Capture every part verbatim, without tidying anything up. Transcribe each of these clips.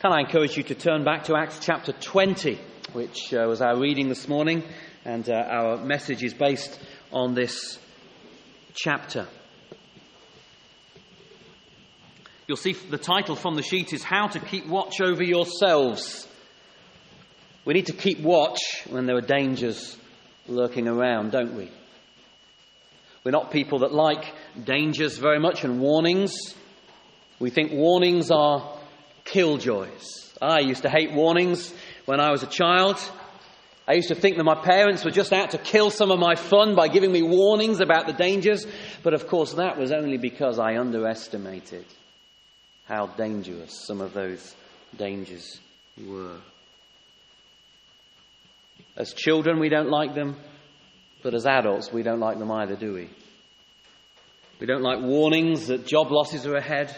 Can I encourage you to turn back to Acts chapter twenty, which uh, was our reading this morning, and uh, our message is based on this chapter. You'll see the title from the sheet is How to Keep Watch Over Yourselves. We need to keep watch when there are dangers lurking around, don't we? We're not people that like dangers very much and warnings. We think warnings are killjoys. I used to hate warnings when I was a child. I used to think that my parents were just out to kill some of my fun by giving me warnings about the dangers. But of course that was only because I underestimated how dangerous some of those dangers were. As children we don't like them, but as adults we don't like them either, do we? We don't like warnings that job losses are ahead.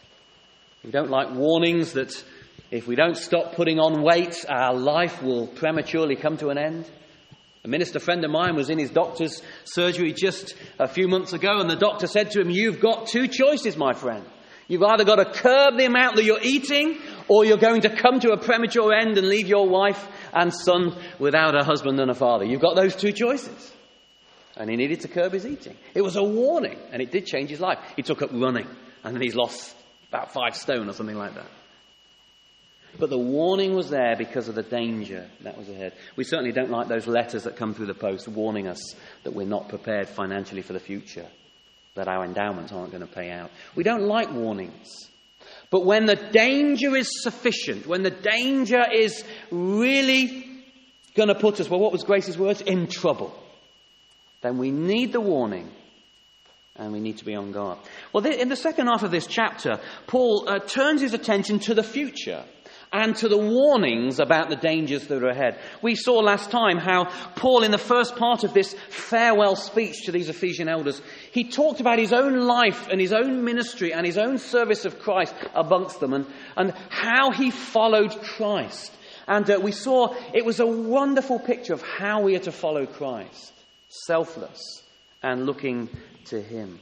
We don't like warnings that if we don't stop putting on weight, our life will prematurely come to an end. A minister friend of mine was in his doctor's surgery just a few months ago, and the doctor said to him, "You've got two choices, my friend. You've either got to curb the amount that you're eating, or you're going to come to a premature end and leave your wife and son without a husband and a father. You've got those two choices." And he needed to curb his eating. It was a warning, and it did change his life. He took up running, and then he's lost about five stone or something like that. But the warning was there because of the danger that was ahead. We certainly don't like those letters that come through the post warning us that we're not prepared financially for the future, that our endowments aren't going to pay out. We don't like warnings. But when the danger is sufficient, when the danger is really going to put us, well, what was Grace's words? In trouble, then we need the warning. And we need to be on guard. Well, in the second half of this chapter, Paul uh, turns his attention to the future and to the warnings about the dangers that are ahead. We saw last time how Paul, in the first part of this farewell speech to these Ephesian elders, he talked about his own life and his own ministry and his own service of Christ amongst them, and, and how he followed Christ. And uh, we saw it was a wonderful picture of how we are to follow Christ. Selfless and looking to him.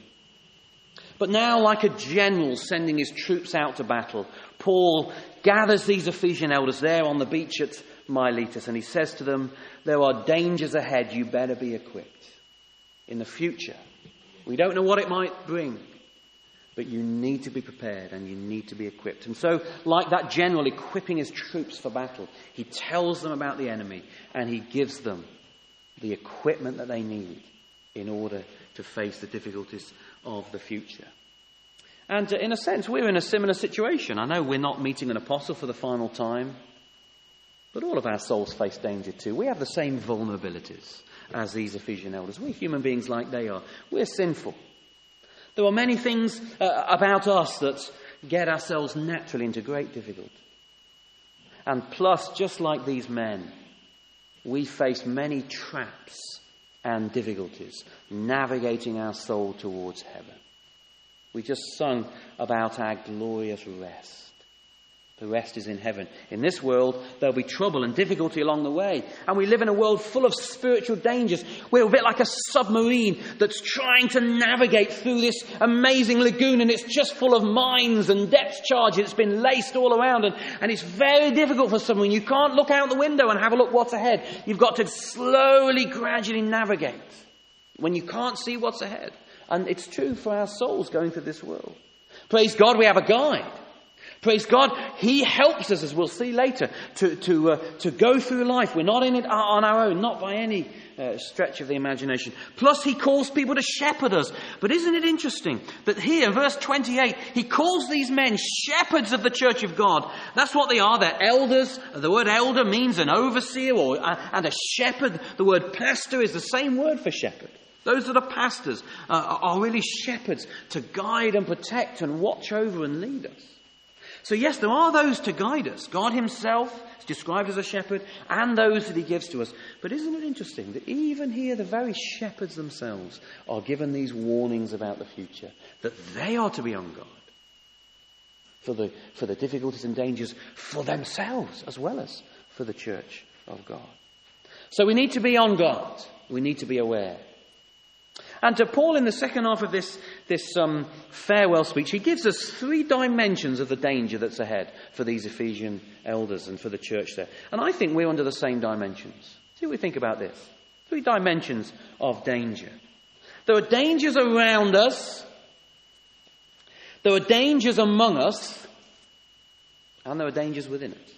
But now, like a general sending his troops out to battle, Paul gathers these Ephesian elders there on the beach at Miletus, and he says to them, there are dangers ahead, you better be equipped. In the future, we don't know what it might bring, but you need to be prepared and you need to be equipped. And so, like that general equipping his troops for battle, he tells them about the enemy and he gives them the equipment that they need in order to face the difficulties of the future. And uh, in a sense, we're in a similar situation. I know we're not meeting an apostle for the final time, but all of our souls face danger too. We have the same vulnerabilities as these Ephesian elders. We're human beings like they are. We're sinful. There are many things uh, about us that get ourselves naturally into great difficulty. And plus, just like these men, we face many traps and difficulties navigating our soul towards heaven. We just sung about our glorious rest. The rest is in heaven. In this world, there'll be trouble and difficulty along the way. And we live in a world full of spiritual dangers. We're a bit like a submarine that's trying to navigate through this amazing lagoon, and it's just full of mines and depth charges. It's been laced all around, and, and it's very difficult for someone. You can't look out the window and have a look what's ahead. You've got to slowly, gradually navigate when you can't see what's ahead. And it's true for our souls going through this world. Praise God, we have a guide. Praise God, he helps us, as we'll see later, to to, uh, to go through life. We're not in it on our own, not by any uh, stretch of the imagination. Plus, he calls people to shepherd us. But isn't it interesting that here, in verse twenty-eight, he calls these men shepherds of the church of God. That's what they are. They're elders. The word elder means an overseer, or uh, and a shepherd. The word pastor is the same word for shepherd. Those that are pastors uh, are really shepherds to guide and protect and watch over and lead us. So yes, there are those to guide us. God himself is described as a shepherd, and those that he gives to us. But isn't it interesting that even here the very shepherds themselves are given these warnings about the future, that they are to be on guard for the, for the difficulties and dangers for themselves as well as for the church of God. So we need to be on guard. We need to be aware. And to Paul, in the second half of this, this um, farewell speech, he gives us three dimensions of the danger that's ahead for these Ephesian elders and for the church there. And I think we're under the same dimensions. See what we think about this. Three dimensions of danger. There are dangers around us. There are dangers among us. And there are dangers within us.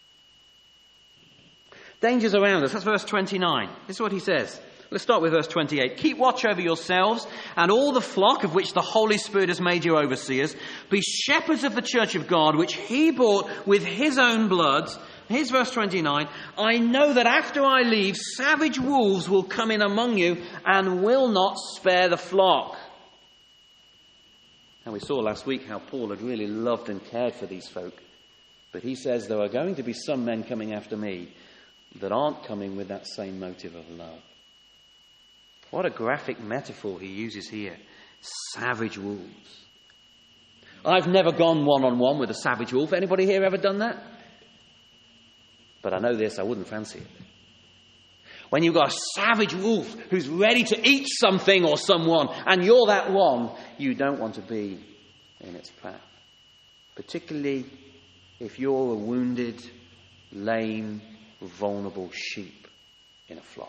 Dangers around us. That's verse twenty-nine. This is what he says. Let's start with verse twenty-eight. Keep watch over yourselves and all the flock of which the Holy Spirit has made you overseers. Be shepherds of the church of God, which he bought with his own blood. Here's verse twenty-nine. I know that after I leave, savage wolves will come in among you and will not spare the flock. Now we saw last week how Paul had really loved and cared for these folk. But he says there are going to be some men coming after me that aren't coming with that same motive of love. What a graphic metaphor he uses here. Savage wolves. I've never gone one-on-one with a savage wolf. Anybody here ever done that? But I know this, I wouldn't fancy it. When you've got a savage wolf who's ready to eat something or someone, and you're that one, you don't want to be in its path. Particularly if you're a wounded, lame, vulnerable sheep in a flock.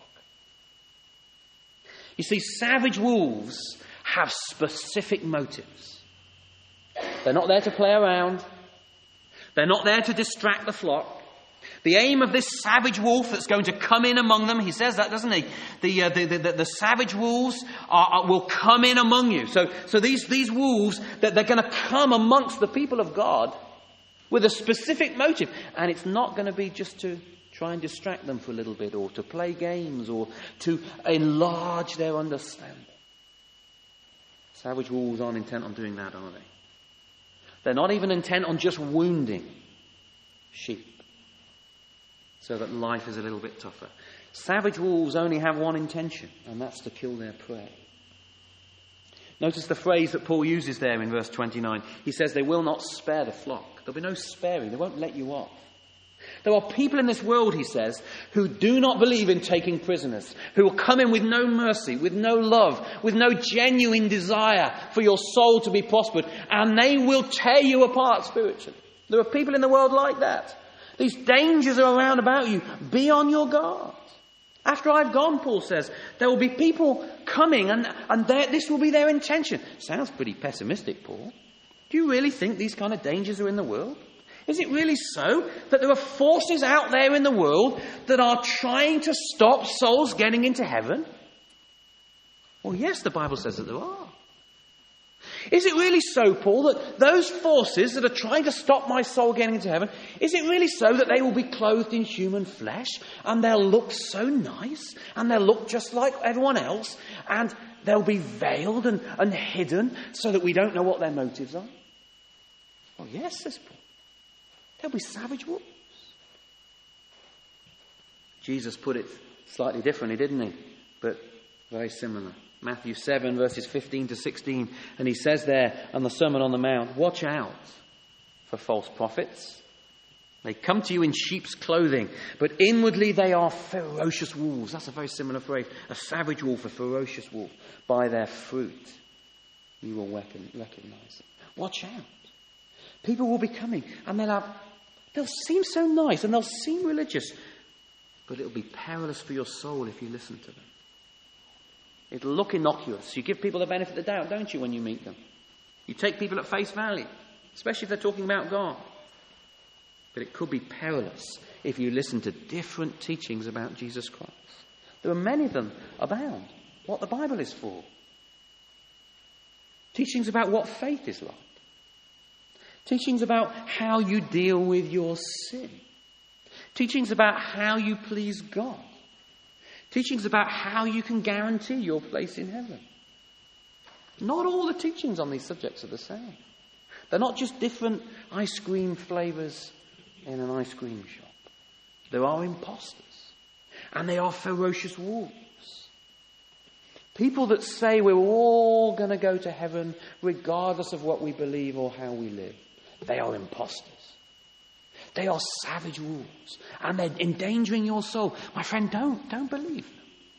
You see, savage wolves have specific motives. They're not there to play around. They're not there to distract the flock. The aim of this savage wolf that's going to come in among them, he says that, doesn't he? The uh, the, the, the, the savage wolves are, are, will come in among you. So, so these, these wolves, that they're going to come amongst the people of God with a specific motive. And it's not going to be just to try and distract them for a little bit, or to play games, or to enlarge their understanding. Savage wolves aren't intent on doing that, are they? They're not even intent on just wounding sheep so that life is a little bit tougher. Savage wolves only have one intention, and that's to kill their prey. Notice the phrase that Paul uses there in verse twenty-nine. He says they will not spare the flock. There'll be no sparing. They won't let you off. There are people in this world, he says, who do not believe in taking prisoners, who will come in with no mercy, with no love, with no genuine desire for your soul to be prospered, and they will tear you apart spiritually. There are people in the world like that. These dangers are around about you. Be on your guard. After I've gone, Paul says, there will be people coming, and, and this will be their intention. Sounds pretty pessimistic, Paul. Do you really think these kind of dangers are in the world? Is it really so that there are forces out there in the world that are trying to stop souls getting into heaven? Well, yes, the Bible says that there are. Is it really so, Paul, that those forces that are trying to stop my soul getting into heaven, is it really so that they will be clothed in human flesh, and they'll look so nice, and they'll look just like everyone else, and they'll be veiled and, and hidden so that we don't know what their motives are? Well, yes, says Paul. There'll be savage wolves. Jesus put it slightly differently, didn't he? But very similar. Matthew seven, verses fifteen to sixteen. And he says there on the Sermon on the Mount, watch out for false prophets. They come to you in sheep's clothing, but inwardly they are ferocious wolves. That's a very similar phrase. A savage wolf, a ferocious wolf. By their fruit you will recognize them. Watch out. People will be coming, and they'll have, they'll seem so nice, and they'll seem religious, but it'll be perilous for your soul if you listen to them. It'll look innocuous. You give people the benefit of the doubt, don't you, when you meet them? You take people at face value, especially if they're talking about God. But it could be perilous if you listen to different teachings about Jesus Christ. There are many of them abound. What the Bible is for. Teachings about what faith is like. Teachings about how you deal with your sin. Teachings about how you please God. Teachings about how you can guarantee your place in heaven. Not all the teachings on these subjects are the same. They're not just different ice cream flavours in an ice cream shop. There are imposters. And they are ferocious wolves. People that say we're all going to go to heaven regardless of what we believe or how we live. They are imposters. They are savage wolves. And they're endangering your soul. My friend, don't, don't believe them.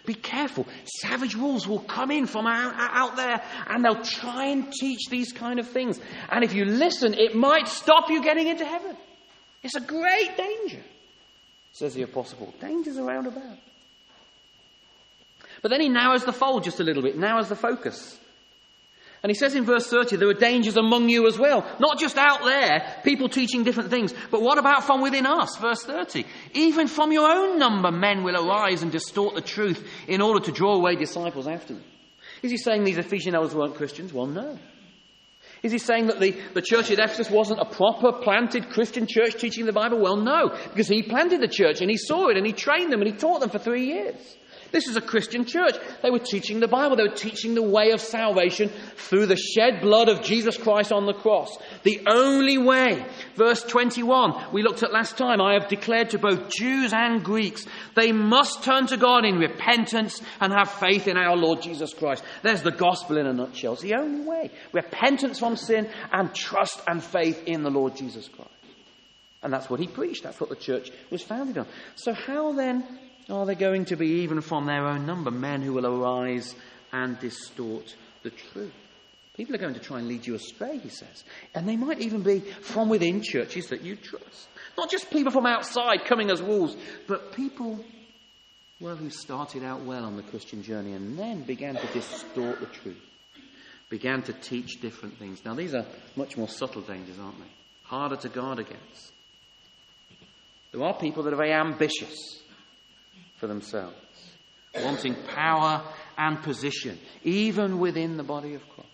Be careful. Savage wolves will come in from out, out there and they'll try and teach these kind of things. And if you listen, it might stop you getting into heaven. It's a great danger, says the Apostle Paul. Danger's around about. But then he narrows the fold just a little bit, narrows the focus. And he says in verse thirty, there are dangers among you as well. Not just out there, people teaching different things. But what about from within us? Verse thirty. Even from your own number, men will arise and distort the truth in order to draw away disciples after them. Is he saying these Ephesian elders weren't Christians? Well, no. Is he saying that the, the church at Ephesus wasn't a proper planted Christian church teaching the Bible? Well, no. Because he planted the church and he saw it and he trained them and he taught them for three years. This is a Christian church. They were teaching the Bible. They were teaching the way of salvation through the shed blood of Jesus Christ on the cross. The only way. Verse twenty-one, we looked at last time. I have declared to both Jews and Greeks, they must turn to God in repentance and have faith in our Lord Jesus Christ. There's the gospel in a nutshell. It's the only way. Repentance from sin and trust and faith in the Lord Jesus Christ. And that's what he preached. That's what the church was founded on. So how then are there going to be, even from their own number, men who will arise and distort the truth? People are going to try and lead you astray, he says. And they might even be from within churches that you trust. Not just people from outside coming as wolves, but people, well, who started out well on the Christian journey and then began to distort the truth. Began to teach different things. Now, these are much more subtle dangers, aren't they? Harder to guard against. There are people that are very ambitious for themselves, wanting power and position, even within the body of Christ.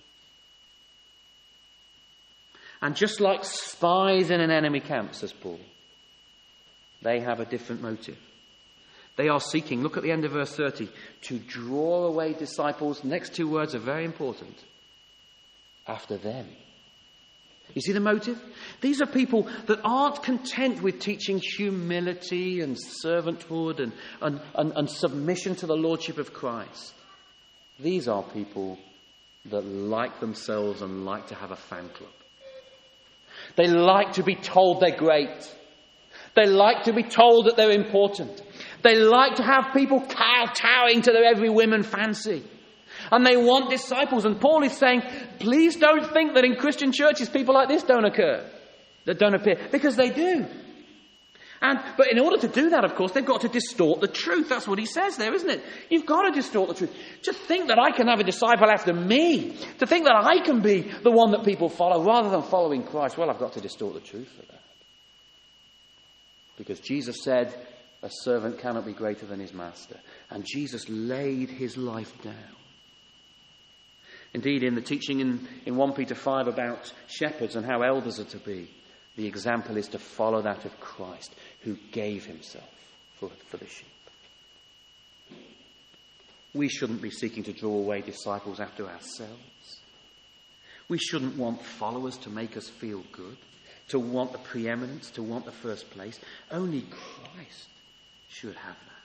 And just like spies in an enemy camp, says Paul, they have a different motive. They are seeking, look at the end of verse thirty, to draw away disciples. The next two words are very important. After them. You see the motive? These are people that aren't content with teaching humility and servanthood and, and, and, and submission to the lordship of Christ. These are people that like themselves and like to have a fan club. They like to be told they're great. They like to be told that they're important. They like to have people kowtowing to their every whim and fancy. And they want disciples. And Paul is saying, please don't think that in Christian churches people like this don't occur. That don't appear. Because they do. And But in order to do that, of course, they've got to distort the truth. That's what he says there, isn't it? You've got to distort the truth. To think that I can have a disciple after me. To think that I can be the one that people follow rather than following Christ. Well, I've got to distort the truth for that. Because Jesus said, a servant cannot be greater than his master. And Jesus laid his life down. Indeed, in the teaching in, in First Peter five about shepherds and how elders are to be, the example is to follow that of Christ, who gave himself for, for the sheep. We shouldn't be seeking to draw away disciples after ourselves. We shouldn't want followers to make us feel good, to want the preeminence, to want the first place. Only Christ should have that.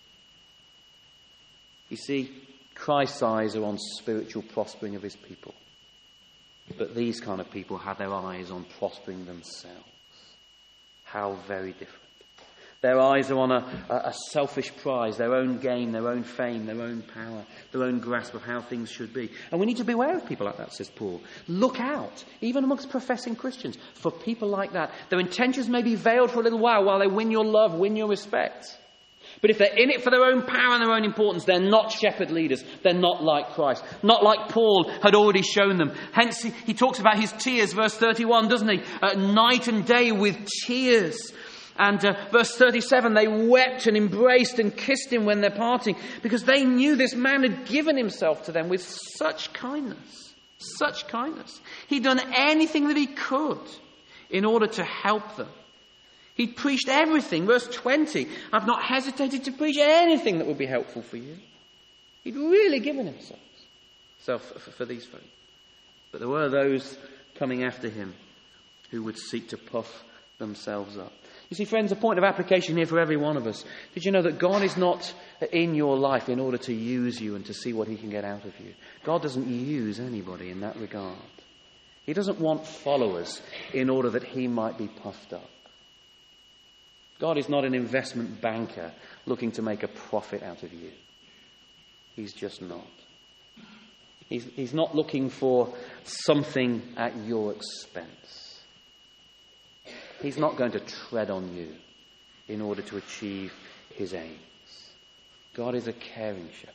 You see, Christ's eyes are on spiritual prospering of his people. But these kind of people have their eyes on prospering themselves. How very different. Their eyes are on a, a, a selfish prize, their own gain, their own fame, their own power, their own grasp of how things should be. And we need to beware of people like that, says Paul. Look out, even amongst professing Christians, for people like that. Their intentions may be veiled for a little while while they win your love, win your respect. But if they're in it for their own power and their own importance, they're not shepherd leaders. They're not like Christ. Not like Paul had already shown them. Hence, he, he talks about his tears, verse thirty-one, doesn't he? Uh, night and day with tears. And uh, verse thirty-seven, they wept and embraced and kissed him when they're parting, because they knew this man had given himself to them with such kindness. Such kindness. He'd done anything that he could in order to help them. He'd preached everything. Verse twenty, I've not hesitated to preach anything that would be helpful for you. He'd really given himself self for, for these folk. But there were those coming after him who would seek to puff themselves up. You see, friends, a point of application here for every one of us. Did you know that God is not in your life in order to use you and to see what he can get out of you? God doesn't use anybody in that regard. He doesn't want followers in order that he might be puffed up. God is not an investment banker looking to make a profit out of you. He's just not. He's, he's not looking for something at your expense. He's not going to tread on you in order to achieve his aims. God is a caring shepherd.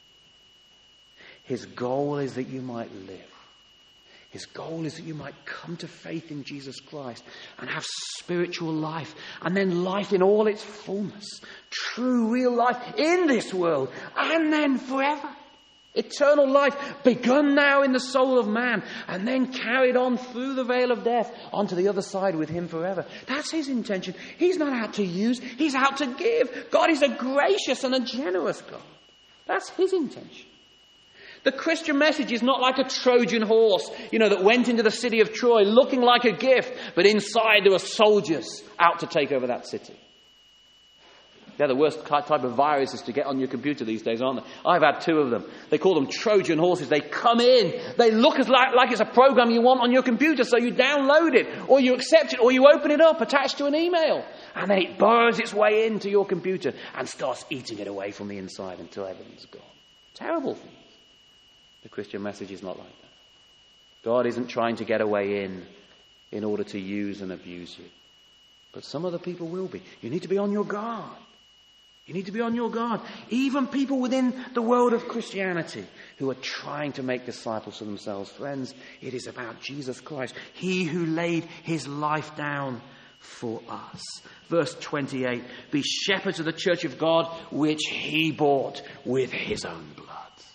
His goal is that you might live. His goal is that you might come to faith in Jesus Christ and have spiritual life, and then life in all its fullness. True, real life in this world, and then forever. Eternal life begun now in the soul of man, and then carried on through the veil of death onto the other side with him forever. That's his intention. He's not out to use, he's out to give. God is a gracious and a generous God. That's his intention. The Christian message is not like a Trojan horse, you know, that went into the city of Troy looking like a gift, but inside there were soldiers out to take over that city. They're the worst type of viruses to get on your computer these days, aren't they? I've had two of them. They call them Trojan horses. They come in. They look as like, like it's a program you want on your computer, so you download it, or you accept it, or you open it up attached to an email. And then it burrows its way into your computer and starts eating it away from the inside until everything's gone. Terrible thing. The Christian message is not like that. God isn't trying to get a way in in order to use and abuse you. But some other people will be. You need to be on your guard. You need to be on your guard. Even people within the world of Christianity who are trying to make disciples of themselves. Friends, it is about Jesus Christ. He who laid his life down for us. Verse twenty-eight. Be shepherds of the church of God, which he bought with his own blood.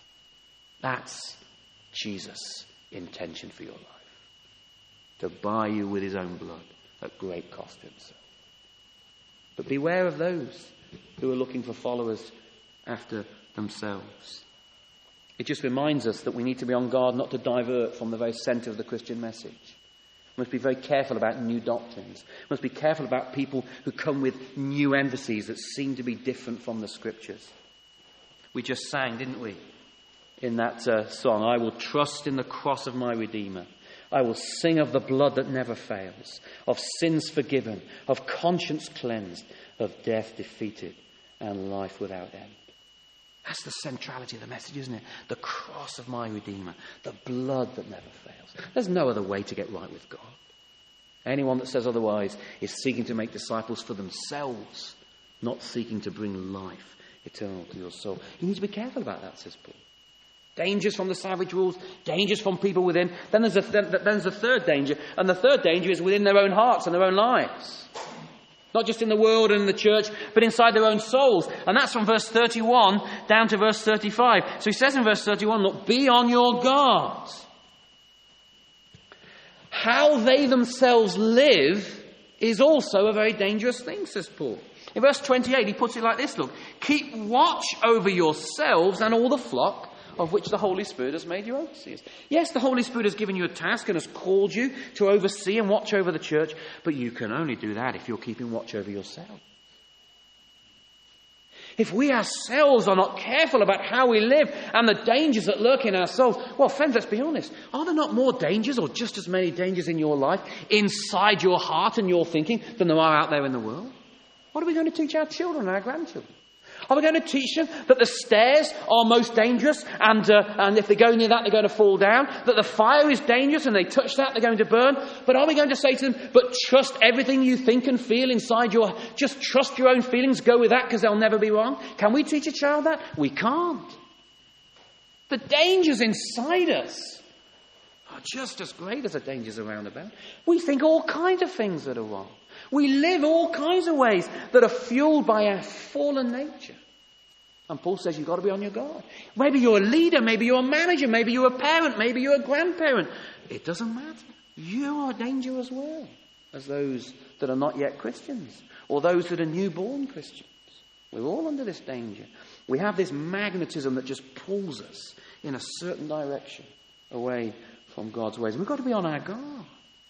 That's Jesus' intention for your life. To buy you with his own blood at great cost to himself. But beware of those who are looking for followers after themselves. It just reminds us that we need to be on guard not to divert from the very centre of the Christian message. We must be very careful about new doctrines. We must be careful about people who come with new emphases that seem to be different from the Scriptures. We just sang, didn't we? In that uh, song, I will trust in the cross of my Redeemer. I will sing of the blood that never fails, of sins forgiven, of conscience cleansed, of death defeated, and life without end. That's the centrality of the message, isn't it? The cross of my Redeemer, the blood that never fails. There's no other way to get right with God. Anyone that says otherwise is seeking to make disciples for themselves, not seeking to bring life eternal to your soul. You need to be careful about that, says Paul. Dangers from the savage rules, dangers from people within. Then there's, a th- then there's a third danger, and the third danger is within their own hearts and their own lives. Not just in the world and in the church, but inside their own souls. And that's from verse thirty-one down to verse thirty-five. So he says in verse thirty-one, look, be on your guard. How they themselves live is also a very dangerous thing, says Paul. In verse twenty-eight, he puts it like this, look. Keep watch over yourselves and all the flock of which the Holy Spirit has made you overseers. Yes, the Holy Spirit has given you a task and has called you to oversee and watch over the church, but you can only do that if you're keeping watch over yourself. If we ourselves are not careful about how we live and the dangers that lurk in our souls, well, friends, let's be honest. Are there not more dangers or just as many dangers in your life, inside your heart and your thinking, than there are out there in the world? What are we going to teach our children and our grandchildren? Are we going to teach them that the stairs are most dangerous and uh, and if they go near that, they're going to fall down? That the fire is dangerous and they touch that, they're going to burn? But are we going to say to them, but trust everything you think and feel inside your... Just trust your own feelings, go with that because they'll never be wrong? Can we teach a child that? We can't. The dangers inside us are just as great as the dangers around about. We think all kinds of things that are wrong. We live all kinds of ways that are fueled by our fallen nature. And Paul says you've got to be on your guard. Maybe you're a leader, maybe you're a manager, maybe you're a parent, maybe you're a grandparent. It doesn't matter. You are a danger as well as those that are not yet Christians or those that are newborn Christians. We're all under this danger. We have this magnetism that just pulls us in a certain direction away from God's ways. We've got to be on our guard.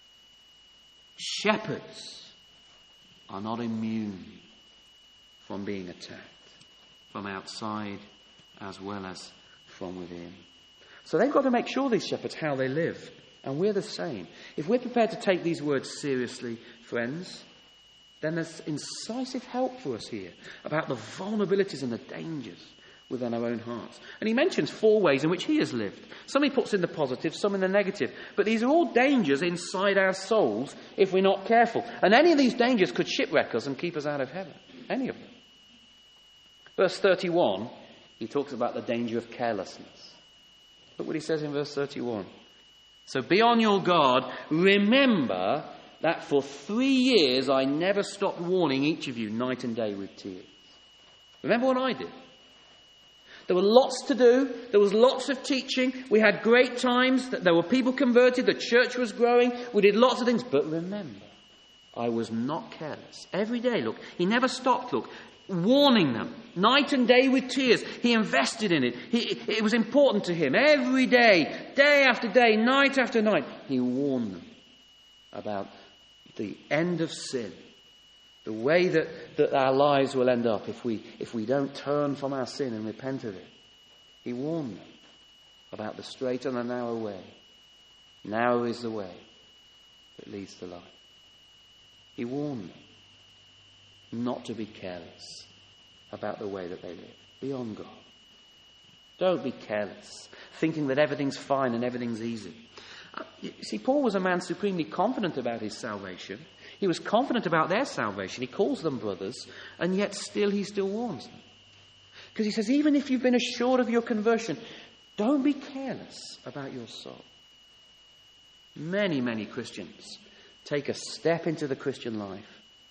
Shepherds are not immune from being attacked, from outside as well as from within. So they've got to make sure, these shepherds, how they live. And we're the same. If we're prepared to take these words seriously, friends, then there's incisive help for us here about the vulnerabilities and the dangers within our own hearts. And he mentions four ways in which he has lived. Some he puts in the positive, some in the negative. But these are all dangers inside our souls if we're not careful. And any of these dangers could shipwreck us and keep us out of heaven. Any of them. Verse thirty-one, he talks about the danger of carelessness. Look what he says in verse thirty-one. So be on your guard. Remember that for three years I never stopped warning each of you night and day with tears. Remember what I did? There were lots to do. There was lots of teaching. We had great times. There were people converted. The church was growing. We did lots of things. But remember, I was not careless. Every day, look, he never stopped, look, warning them. Night and day with tears. He invested in it. He, it was important to him. Every day, day after day, night after night, he warned them about the end of sin. The way that, that our lives will end up if we, if we don't turn from our sin and repent of it. He warned them about the straight and the narrow way. Narrow is the way that leads to life. He warned them not to be careless about the way that they live. Be on God. Don't be careless, thinking that everything's fine and everything's easy. You see, Paul was a man supremely confident about his salvation. He was confident about their salvation. He calls them brothers, and yet still he still warns them. Because he says, even if you've been assured of your conversion, don't be careless about your soul. Many, many Christians take a step into the Christian life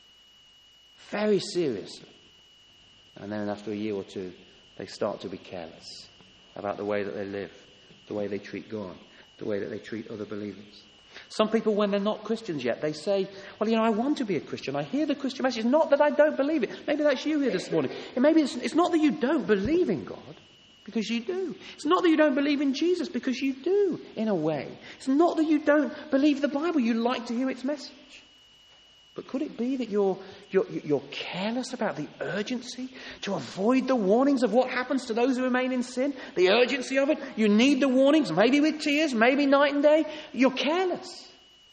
very seriously. And then after a year or two, they start to be careless about the way that they live, the way they treat God, the way that they treat other believers. Some people, when they're not Christians yet, they say, well, you know, I want to be a Christian. I hear the Christian message. Not that I don't believe it. Maybe that's you here this morning. And maybe it's, it's not that you don't believe in God, because you do. It's not that you don't believe in Jesus, because you do, in a way. It's not that you don't believe the Bible. You like to hear its message. But could it be that you're, you're, you're careless about the urgency to avoid the warnings of what happens to those who remain in sin? The urgency of it? You need the warnings, maybe with tears, maybe night and day. You're careless.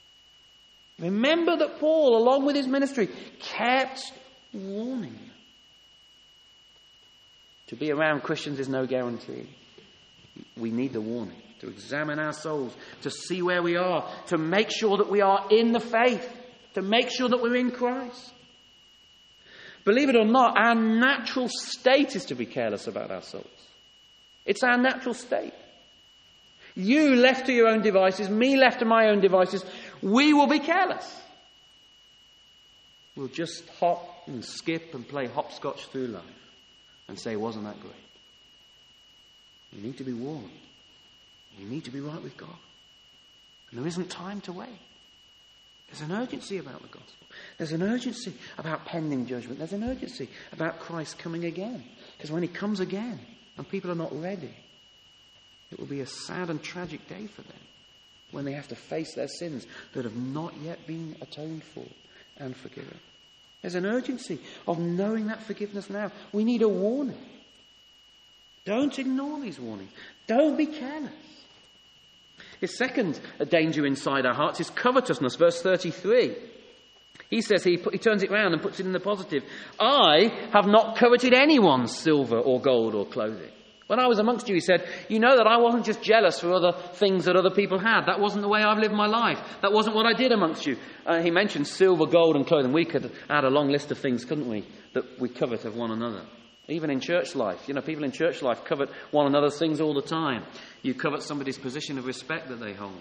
Remember that Paul, along with his ministry, kept warning you. To be around Christians is no guarantee. We need the warning to examine our souls, to see where we are, to make sure that we are in the faith. To make sure that we're in Christ. Believe it or not, our natural state is to be careless about our souls. It's our natural state. You left to your own devices, me left to my own devices, we will be careless. We'll just hop and skip and play hopscotch through life and say, wasn't that great? You need to be warned. You need to be right with God. And there isn't time to wait. There's an urgency about the gospel. There's an urgency about pending judgment. There's an urgency about Christ coming again. Because when he comes again and people are not ready, it will be a sad and tragic day for them when they have to face their sins that have not yet been atoned for and forgiven. There's an urgency of knowing that forgiveness now. We need a warning. Don't ignore these warnings. Don't be careless. His second danger inside our hearts is covetousness. Verse thirty-three. He says, he, he turns it round and puts it in the positive. I have not coveted anyone's silver or gold or clothing. When I was amongst you, he said, you know that I wasn't just jealous for other things that other people had. That wasn't the way I've lived my life. That wasn't what I did amongst you. Uh, he mentioned silver, gold and clothing. We could add a long list of things, couldn't we, that we covet of one another. Even in church life. You know, people in church life covet one another's things all the time. You covet somebody's position of respect that they hold.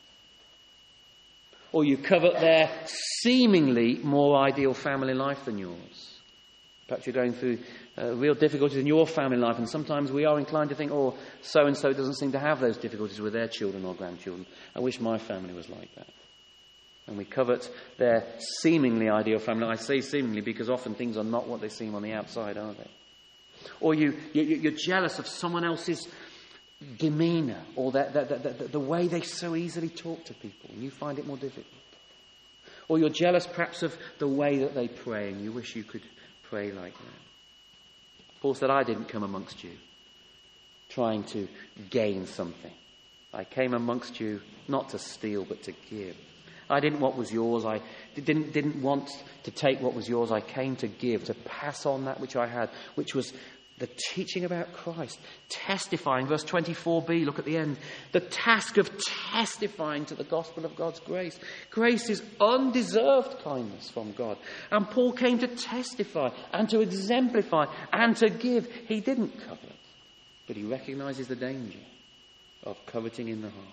Or you covet their seemingly more ideal family life than yours. Perhaps you're going through uh, real difficulties in your family life, and sometimes we are inclined to think, oh, so-and-so doesn't seem to have those difficulties with their children or grandchildren. I wish my family was like that. And we covet their seemingly ideal family. I say seemingly because often things are not what they seem on the outside, are they? Or you, you, you're jealous of someone else's demeanour or the, the, the, the, the way they so easily talk to people, and you find it more difficult. Or you're jealous perhaps of the way that they pray, and you wish you could pray like that. Paul said, I didn't come amongst you trying to gain something. I came amongst you not to steal but to give. I didn't want what was yours. I didn't, didn't want to take what was yours. I came to give, to pass on that which I had, which was The teaching about Christ, testifying, verse twenty-four b, look at the end. The task of testifying to the gospel of God's grace. Grace is undeserved kindness from God. And Paul came to testify and to exemplify and to give. He didn't covet, but he recognizes the danger of coveting in the heart.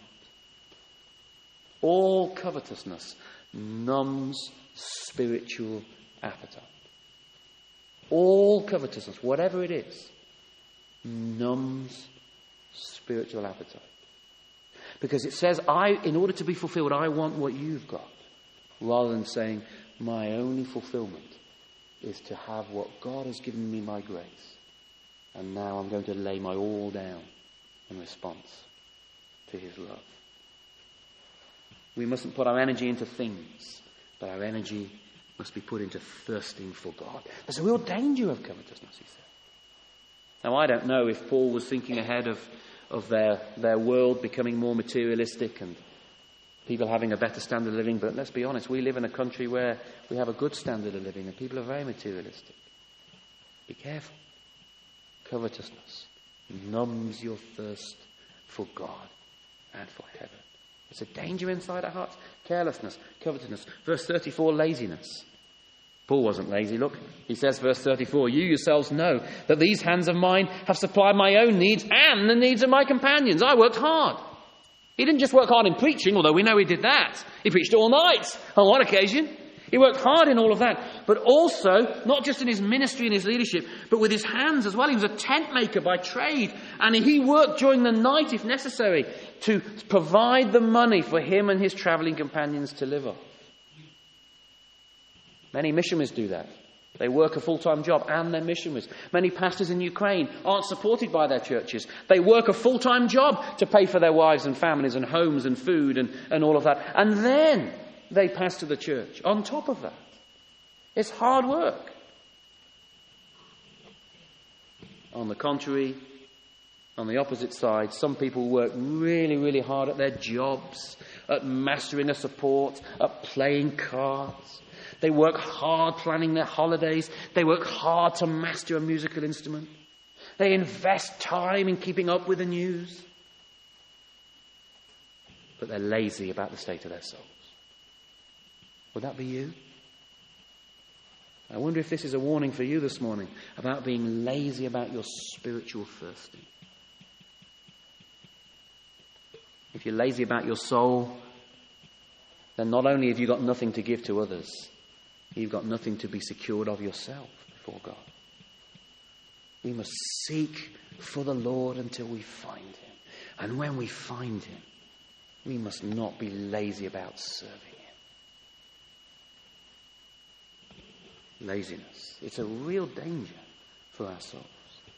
All covetousness numbs spiritual appetite. All covetousness, whatever it is, numbs spiritual appetite. Because it says, I, in order to be fulfilled, I want what you've got. Rather than saying, my only fulfillment is to have what God has given me by grace. And now I'm going to lay my all down in response to his love. We mustn't put our energy into things, but our energy must be put into thirsting for God. There's a real danger of covetousness, he said. Now, I don't know if Paul was thinking ahead of, of their, their world becoming more materialistic and people having a better standard of living, but let's be honest, we live in a country where we have a good standard of living and people are very materialistic. Be careful. Covetousness numbs your thirst for God and for heaven. It's a danger inside our hearts. Carelessness, covetousness. Verse thirty-four, laziness. Paul wasn't lazy. Look, he says, verse thirty-four, you yourselves know that these hands of mine have supplied my own needs and the needs of my companions. I worked hard. He didn't just work hard in preaching, although we know he did that. He preached all night on one occasion. He worked hard in all of that. But also, not just in his ministry and his leadership, but with his hands as well. He was a tent maker by trade. And he worked during the night, if necessary, to provide the money for him and his travelling companions to live off. Many missionaries do that. They work a full-time job and they're missionaries. Many pastors in Ukraine aren't supported by their churches. They work a full-time job to pay for their wives and families and homes and food and, and all of that. And then they pastor the church on top of that. It's hard work. On the contrary, on the opposite side, some people work really, really hard at their jobs, at mastering a support, at playing cards. They work hard planning their holidays. They work hard to master a musical instrument. They invest time in keeping up with the news. But they're lazy about the state of their souls. Would that be you? I wonder if this is a warning for you this morning about being lazy about your spiritual thirsting. If you're lazy about your soul, then not only have you got nothing to give to others, you've got nothing to be secured of yourself before God. We must seek for the Lord until we find him. And when we find him, we must not be lazy about serving him. Laziness. It's a real danger for our souls.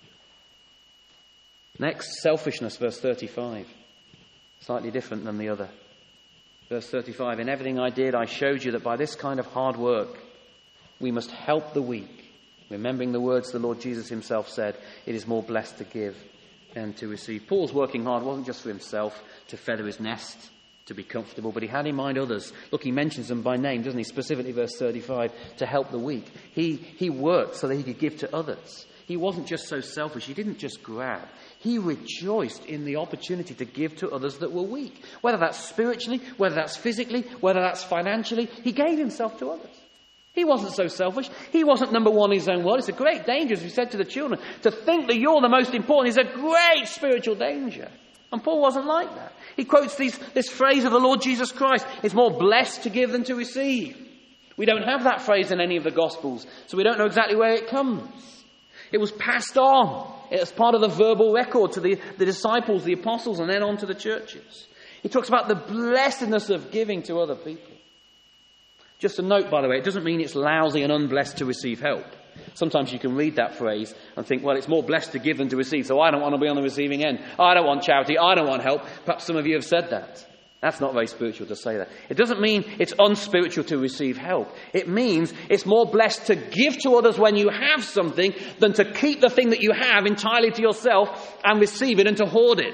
Next, selfishness, verse thirty-five. Slightly different than the other. Verse thirty-five, in everything I did, I showed you that by this kind of hard work, we must help the weak. Remembering the words the Lord Jesus himself said, it is more blessed to give than to receive. Paul's working hard wasn't just for himself, to feather his nest, to be comfortable, but he had in mind others. Look, he mentions them by name, doesn't he? Specifically, verse thirty-five, to help the weak. He, he worked so that he could give to others. He wasn't just so selfish. He didn't just grab. He rejoiced in the opportunity to give to others that were weak. Whether that's spiritually, whether that's physically, whether that's financially, he gave himself to others. He wasn't so selfish. He wasn't number one in his own world. It's a great danger, as we said to the children. To think that you're the most important is a great spiritual danger. And Paul wasn't like that. He quotes these, this phrase of the Lord Jesus Christ. It's more blessed to give than to receive. We don't have that phrase in any of the Gospels, so we don't know exactly where it comes. It was passed on. It was part of the verbal record to the, the disciples, the apostles, and then on to the churches. He talks about the blessedness of giving to other people. Just a note, by the way, it doesn't mean it's lousy and unblessed to receive help. Sometimes you can read that phrase and think, well, it's more blessed to give than to receive, so I don't want to be on the receiving end. I don't want charity. I don't want help. Perhaps some of you have said that. That's not very spiritual to say that. It doesn't mean it's unspiritual to receive help. It means it's more blessed to give to others when you have something than to keep the thing that you have entirely to yourself and receive it and to hoard it.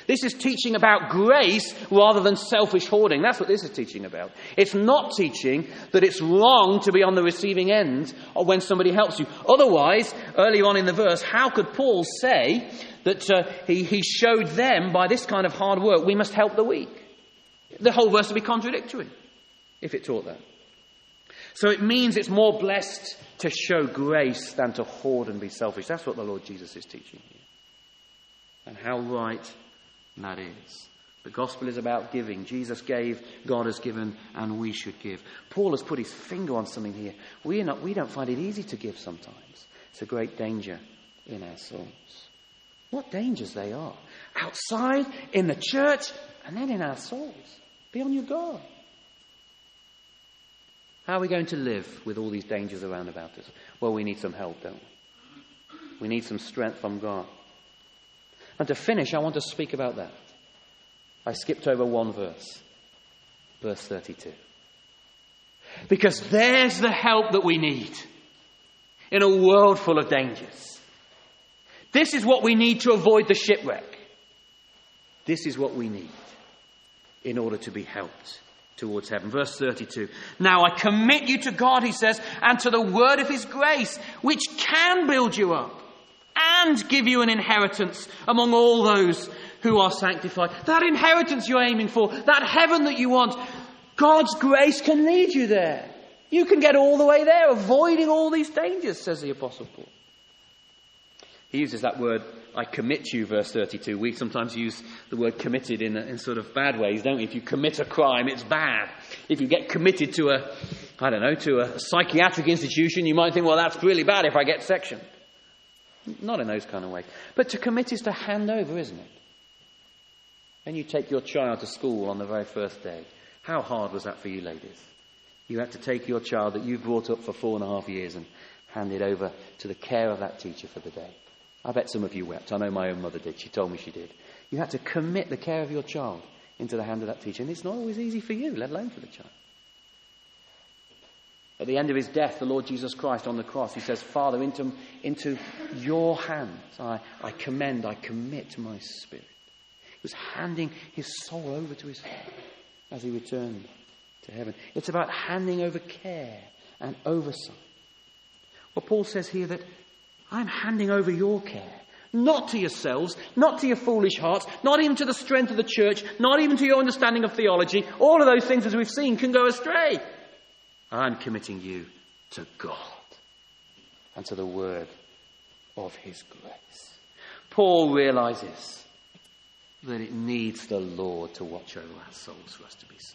This is teaching about grace rather than selfish hoarding. That's what this is teaching about. It's not teaching that it's wrong to be on the receiving end of when somebody helps you. Otherwise, earlier on in the verse, how could Paul say that uh, he, he showed them by this kind of hard work, we must help the weak? The whole verse would be contradictory if it taught that. So it means it's more blessed to show grace than to hoard and be selfish. That's what the Lord Jesus is teaching here. And how right that is. The gospel is about giving. Jesus gave, God has given, and we should give. Paul has put his finger on something here. We are not, we don't find it easy to give sometimes. It's a great danger in our souls. What dangers they are. Outside, in the church, and then in our souls. Be on your guard. How are we going to live with all these dangers around about us? Well, we need some help, don't we? We need some strength from God. And to finish, I want to speak about that. I skipped over one verse. Verse thirty-two. Because there's the help that we need in a world full of dangers. This is what we need to avoid the shipwreck. This is what we need in order to be helped towards heaven. Verse thirty-two. Now I commit you to God, he says, and to the word of his grace, which can build you up and give you an inheritance among all those who are sanctified. That inheritance you're aiming for, that heaven that you want, God's grace can lead you there. You can get all the way there, avoiding all these dangers, says the Apostle Paul. He uses that word, I commit you, verse thirty-two. We sometimes use the word committed in, in sort of bad ways, don't we? If you commit a crime, it's bad. If you get committed to a, I don't know, to a psychiatric institution, you might think, well, that's really bad if I get sectioned. Not in those kind of ways. But to commit is to hand over, isn't it? When you take your child to school on the very first day, how hard was that for you ladies? You had to take your child that you've brought up for four and a half years and hand it over to the care of that teacher for the day. I bet some of you wept. I know my own mother did. She told me she did. You had to commit the care of your child into the hand of that teacher. And it's not always easy for you, let alone for the child. At the end of his death, the Lord Jesus Christ on the cross, he says, Father, into, into your hands I, I commend, I commit my spirit. He was handing his soul over to his Father as he returned to heaven. It's about handing over care and oversight. Well, Paul says here that I'm handing over your care, not to yourselves, not to your foolish hearts, not even to the strength of the church, not even to your understanding of theology. All of those things, as we've seen, can go astray. I'm committing you to God and to the word of his grace. Paul realizes that it needs the Lord to watch over our souls for us to be saved.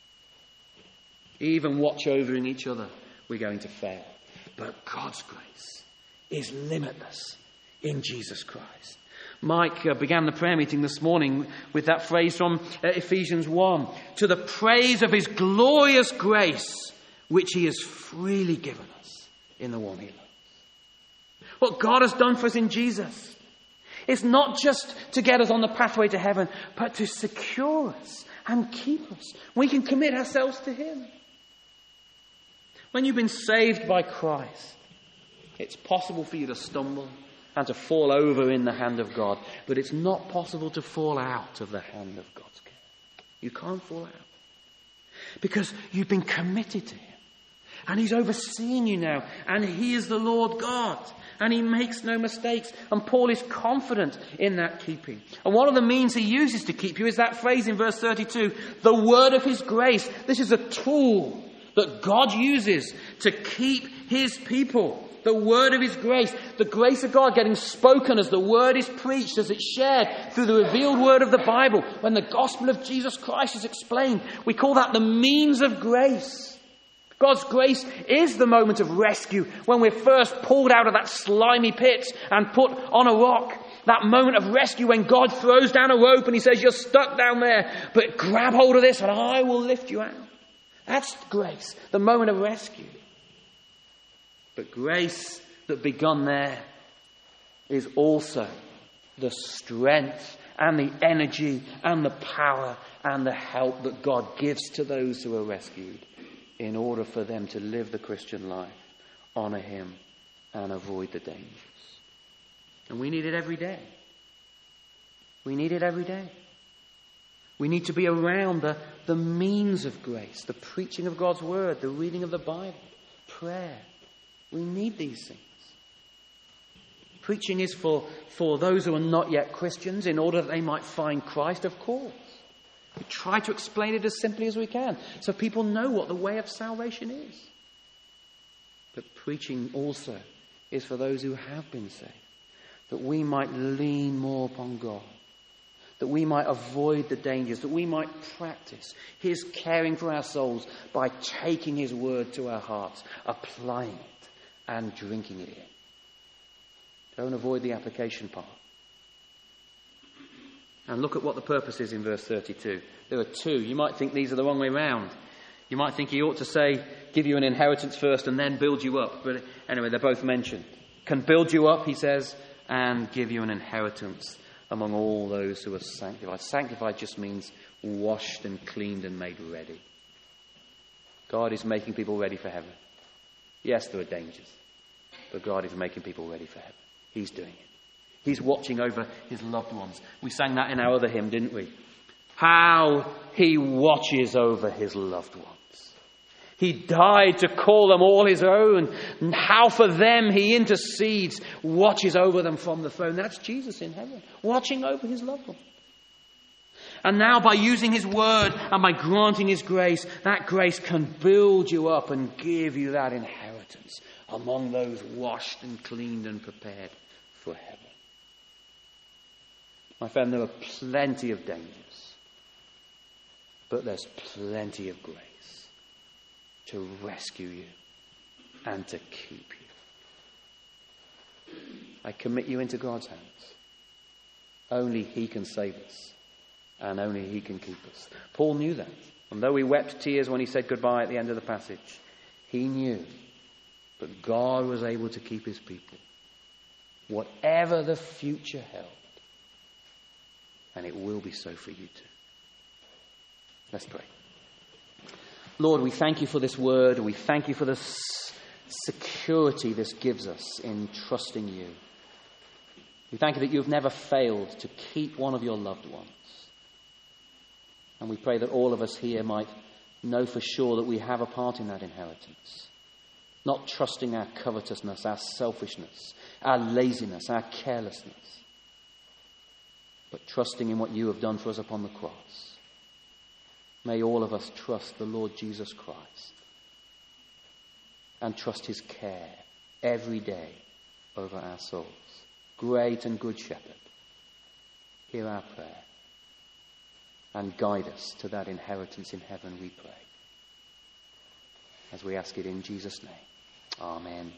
Even watch over in each other, we're going to fail. But God's grace is limitless in Jesus Christ. Mike uh, began the prayer meeting this morning with that phrase from uh, Ephesians one. To the praise of his glorious grace, which he has freely given us in the one he loves. What God has done for us in Jesus is not just to get us on the pathway to heaven, but to secure us and keep us. We can commit ourselves to him. When you've been saved by Christ, it's possible for you to stumble and to fall over in the hand of God, but it's not possible to fall out of the hand of God's care. You can't fall out because you've been committed to him. And he's overseeing you now. And he is the Lord God. And he makes no mistakes. And Paul is confident in that keeping. And one of the means he uses to keep you is that phrase in verse thirty-two. The word of his grace. This is a tool that God uses to keep his people. The word of his grace. The grace of God getting spoken as the word is preached, as it's shared through the revealed word of the Bible. When the gospel of Jesus Christ is explained. We call that the means of grace. God's grace is the moment of rescue when we're first pulled out of that slimy pit and put on a rock. That moment of rescue when God throws down a rope and he says, you're stuck down there, but grab hold of this and I will lift you out. That's grace, the moment of rescue. But grace that begun there is also the strength and the energy and the power and the help that God gives to those who are rescued, in order for them to live the Christian life, honour him and avoid the dangers. And we need it every day. We need it every day. We need to be around the, the means of grace, the preaching of God's word, the reading of the Bible, prayer. We need these things. Preaching is for, for those who are not yet Christians in order that they might find Christ, of course. We try to explain it as simply as we can so people know what the way of salvation is. But preaching also is for those who have been saved, that we might lean more upon God, that we might avoid the dangers, that we might practice his caring for our souls by taking his word to our hearts, applying it and drinking it in. Don't avoid the application part. And look at what the purpose is in verse thirty-two. There are two. You might think these are the wrong way round. You might think he ought to say, give you an inheritance first and then build you up. But anyway, they're both mentioned. Can build you up, he says, and give you an inheritance among all those who are sanctified. Sanctified just means washed and cleaned and made ready. God is making people ready for heaven. Yes, there are dangers, but God is making people ready for heaven. He's doing it. He's watching over his loved ones. We sang that in our other hymn, didn't we? How he watches over his loved ones. He died to call them all his own. And how for them he intercedes, watches over them from the throne. That's Jesus in heaven, watching over his loved ones. And now by using his word and by granting his grace, that grace can build you up and give you that inheritance among those washed and cleaned and prepared for heaven. My friend, there are plenty of dangers, but there's plenty of grace to rescue you and to keep you. I commit you into God's hands. Only he can save us, and only he can keep us. Paul knew that. And though he wept tears when he said goodbye at the end of the passage, he knew that God was able to keep his people, whatever the future held. And it will be so for you too. Let's pray. Lord, we thank you for this word. We thank you for the security this gives us in trusting you. We thank you that you've never failed to keep one of your loved ones. And we pray that all of us here might know for sure that we have a part in that inheritance. Not trusting our covetousness, our selfishness, our laziness, our carelessness, but trusting in what you have done for us upon the cross. May all of us trust the Lord Jesus Christ and trust his care every day over our souls. Great and good shepherd, hear our prayer and guide us to that inheritance in heaven, we pray. As we ask it in Jesus' name. Amen.